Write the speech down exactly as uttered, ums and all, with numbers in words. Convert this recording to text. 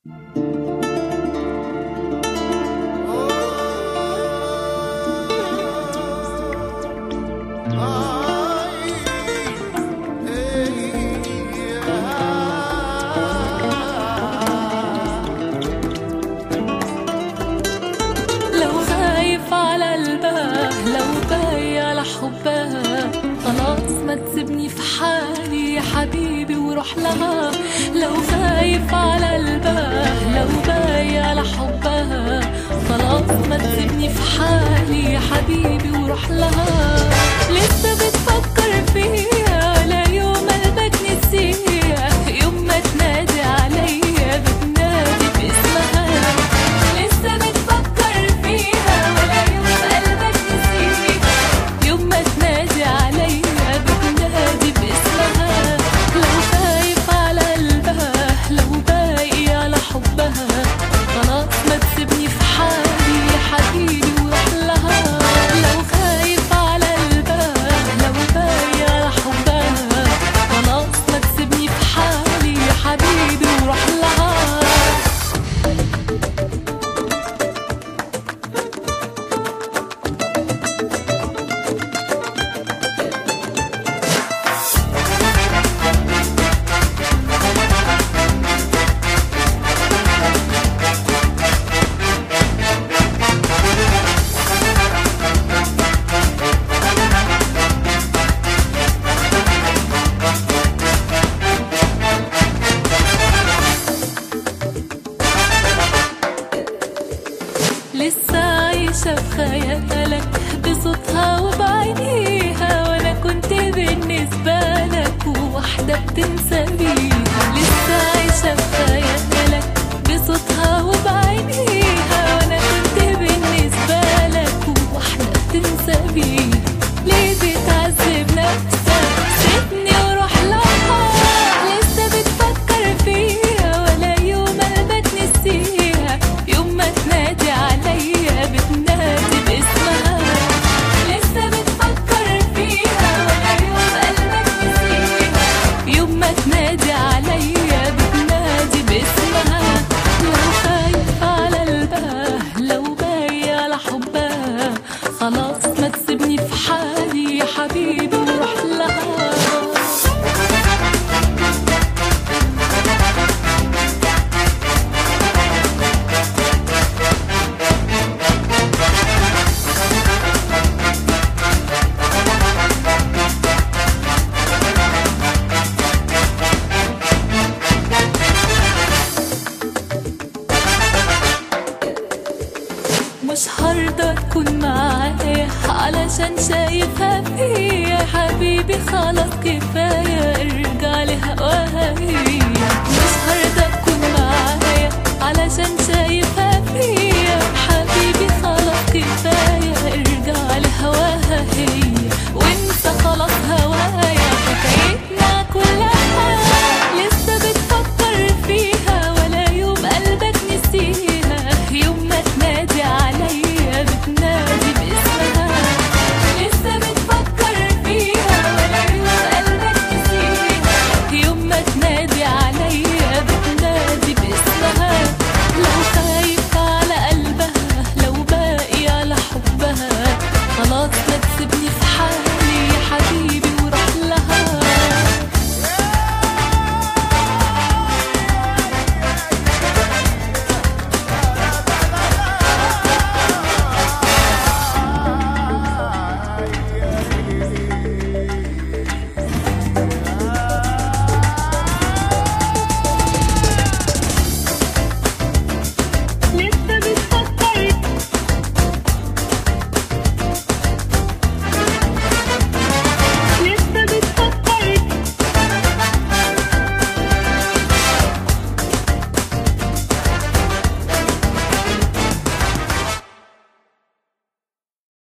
حبها خلاص ما تسيبني في حالي يا حبيبي وروح لها. لو خايف على قلبها لو بايع لحبها خلاص ما تسيبني في حالي يا حبيبي وروح لها. لسه بتفكر فيها لا يوم قلبك نسيها يوم ما تنادي عليا بتنادي باسمها. لسه بتفكر فيها ولا يوم قلبك نسيها يوم ما تنادي عليا بتنادي باسمها. لو خايف على قلبها لو باقي على حبها خلاص ما تسيبني في حالي يا حبيبي وروح لها. لو خايف على قلبها لو باقي على حبها خلاص ما تسيبني في حالي يا حبيبي وروح لها. لسه عايشة في خيالك بصوتها وبعينيها وانا كنت بالنسبة لك وواحدة بتنسى بيها. لسه عايشة في خيالك بصوتها وبعينيها وانا كنت بالنسبة لك وواحدة بتنسى بيها. ليه بتعذب نفسك سيبني وروح لها. لسه بتفكر فيها ولا يوم قلبك نسيها يوم ما تنادي عليا بتنادي باسمها. لسه بتفكر فيها ولا يوم قلبك نسيها يوم ما تنادي عليا بتنادي باسمها. لو خايف على قلبها لو باقي على حبها خلاص ما تسيبني في حالي يا حبيبي وروح لها. مش هرضى تكون معايا علشان شايفها فيا حبيبي خلاص كفاية ارجع لهواها هي. مش هرضى